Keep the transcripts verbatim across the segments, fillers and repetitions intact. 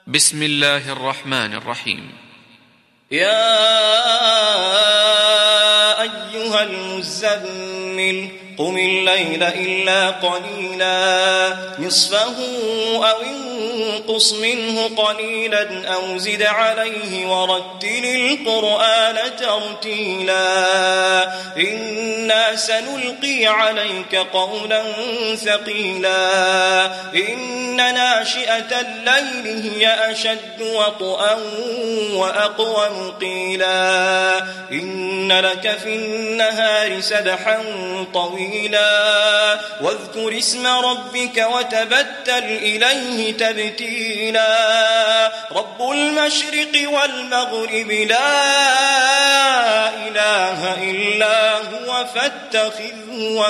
بسم الله الرحمن الرحيم. يا أيها المزمل قم الليل إلا قليلا نصفه أو انقص منه قليلا أو زد عليه ورتل القرآن ترتيلا إنا سنلقي عليك قولا ثقيلا إن ناشئة الليل هي أشد وطئا وأقوم قيلا إن لك في النهار سبحا طويلا واذكر اسم ربك وتبتل إليه تبتيلا رب المشرق والمغرب لا إله إلا هو فاتخذه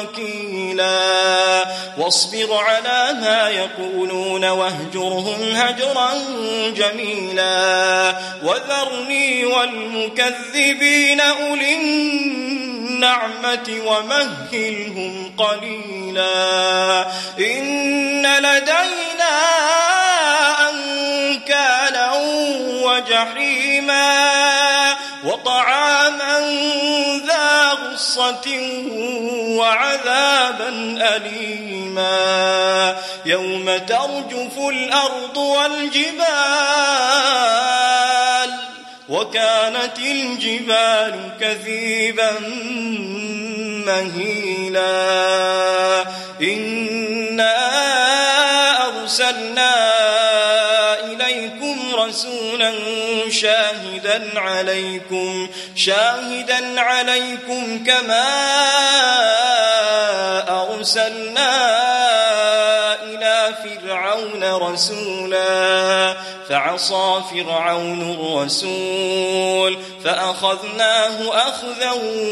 وكيلا واصبر على ما يقولون واهجرهم هجرا جميلا وذرني والمكذبين أولي النعمة ومهلهم قليلا إن لدينا أنكالا وجحيما وطعاما ذا غصة وعذابا أليما يوم ترجف الأرض والجبال وكانت الجبال كثيبا مهيلا إنا أرسلنا إليكم رسولا شاهدا عليكم شاهدا عليكم كما أرسلنا إلى فرعون رسولا فعصى فرعون الرسول فأخذناه أخذا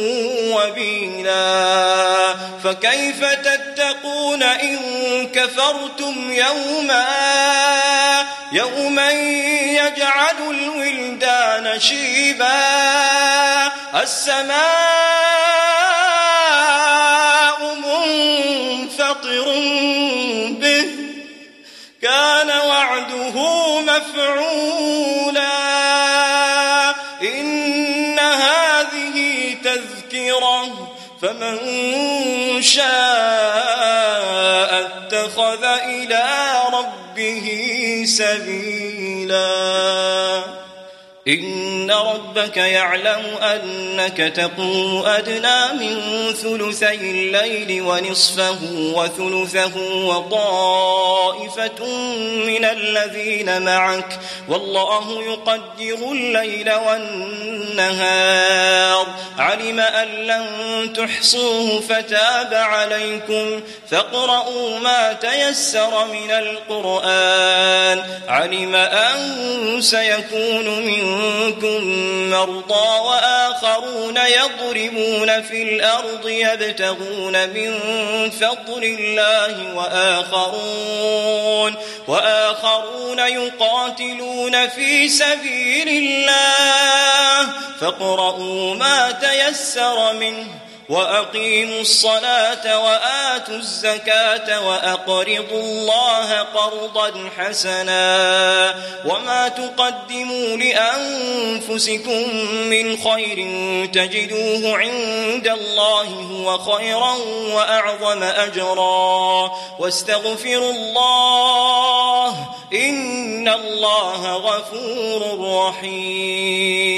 وبيلا فكيف تتقون إن كفرتم يوما يوما يجعل الولدان شيبا السماء منفطر به كان وعده مفعولا إن هذه تذكرة فمن شاء اتخذ إلى ربه سبيلا إن ربك يعلم أنك تقوم أدنى من ثلثي الليل ونصفه وثلثه وطائفة من الذين معك والله يقدر الليل والنهار علم أن لن تحصوه فتاب عليكم فاقرؤوا ما تيسر من القرآن علم أن سيكون منكم مرضى وآخرون يضربون في الأرض يبتغون من فضل الله وآخرون وآخرون يقاتلون في سبيل الله فاقرؤوا ما تيسر منه وأقيموا الصلاة وآتوا الزكاة وأقرضوا الله قرضا حسنا وما تقدموا لأنفسكم من خير تجدوه عند الله هو خيرا وأعظم أجرا واستغفروا الله إن الله غفور رحيم.